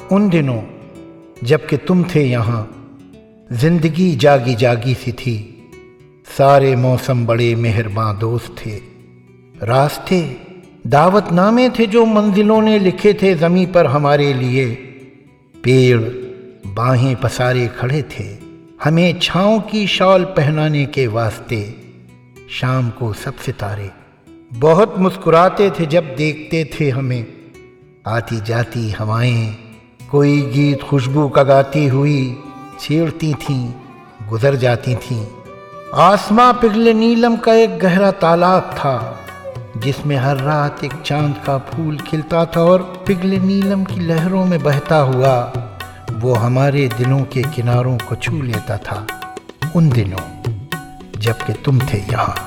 उन दिनों जबकि तुम थे यहाँ, जिंदगी जागी जागी सी थी। सारे मौसम बड़े मेहरबान दोस्त थे। रास्ते दावतनामे थे जो मंजिलों ने लिखे थे ज़मीं पर हमारे लिए। पेड़ बाहें पसारे खड़े थे हमें छाँव की शॉल पहनाने के वास्ते। शाम को सब सितारे बहुत मुस्कुराते थे जब देखते थे हमें। आती जाती हवाएं कोई गीत खुशबू का गाती हुई छेड़ती थीं, गुजर जाती थीं। आसमां पिघले नीलम का एक गहरा तालाब था जिसमें हर रात एक चांद का फूल खिलता था और पिघले नीलम की लहरों में बहता हुआ वो हमारे दिलों के किनारों को छू लेता था। उन दिनों जबकि तुम थे यहाँ।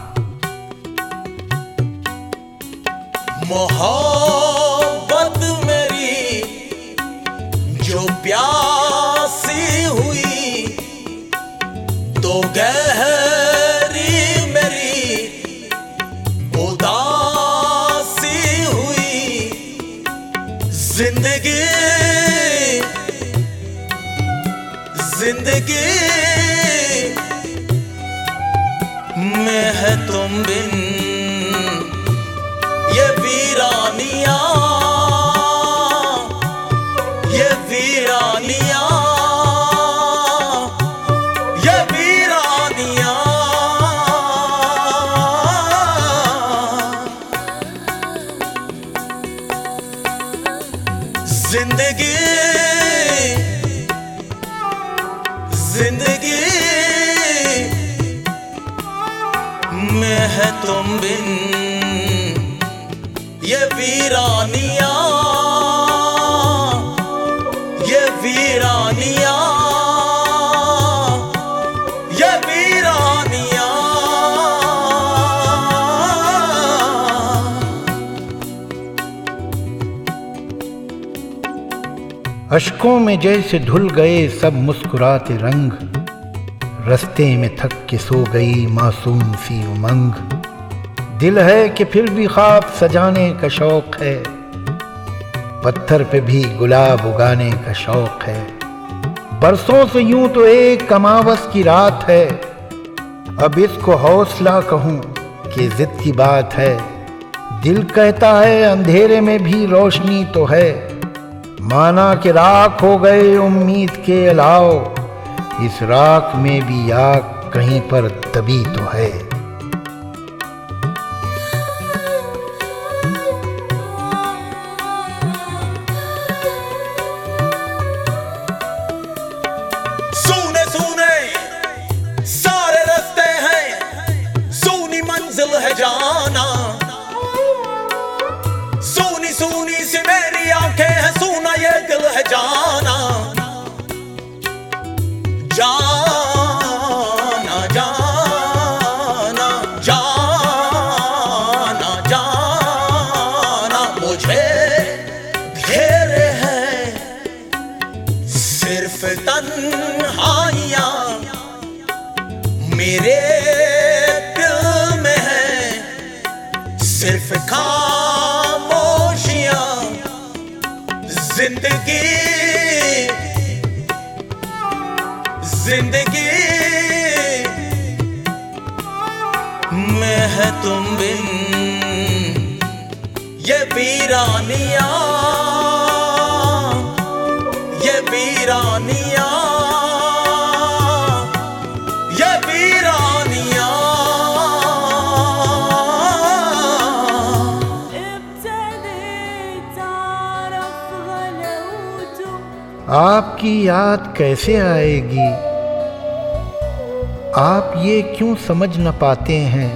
मोहब्बत मेरी जो प्यासी हुई तो गहरी मेरी उदासी हुई। जिंदगी जिंदगी में है तुम बिन ये वीरानियां, ये वीरानियां, ये वीरानियां। जिंदगी जिंदगी में है तुम बिन ये वीरानियां, ये वीरानियां, ये वीरानियां। अश्कों में जैसे धुल गए सब मुस्कुराते रंग। रस्ते में थक के सो गई मासूम सी उमंग। दिल है कि फिर भी ख्वाब सजाने का शौक है। पत्थर पे भी गुलाब उगाने का शौक है। बरसों से यूं तो एक अमावस की रात है। अब इसको हौसला कहूं कि जिद की बात है। दिल कहता है अंधेरे में भी रोशनी तो है। माना कि राख हो गए उम्मीद के अलाव। इस राख में भी आग कहीं पर दबी तो है। सूने सूने सारे रास्ते हैं, सूनी मंजिल है जाना। सूनी सूनी सी मेरी आंखें हैं, सूना ये दिल है जाना। जाना जाना जाना जाना मुझे घेरे है सिर्फ तन्हाइयां। मेरे दिल में है सिर्फ खामोशियां। जिंदगी जिंदगी में है तुम बिन ये वीरानियां, ये वीरानियां, ये वीरानियां। आपकी याद कैसे आएगी, आप ये क्यों समझ न पाते हैं।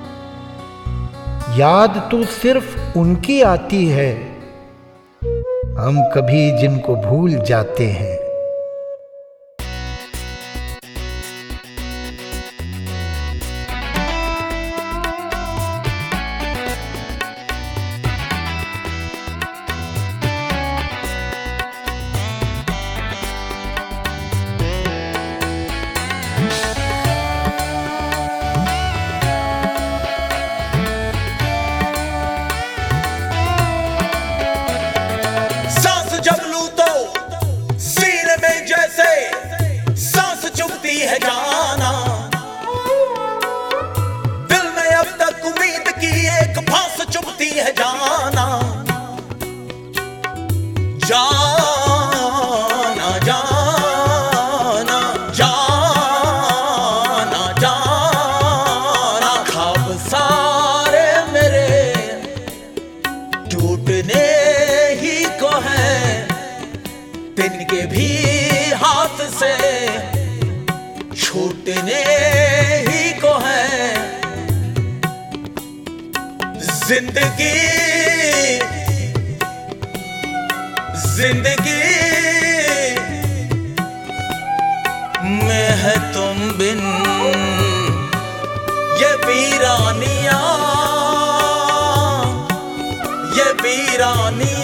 याद तो सिर्फ उनकी आती है, हम कभी जिनको भूल जाते हैं। कहती है जाना जाना जाना जाना जाना। ख्वाब सारे मेरे टूटने ही को है, तिनके भी हाथ से छूटने ही को है। जिंदगी जिंदगी में है तुम बिन ये वीरानियां, ये वीरानियां।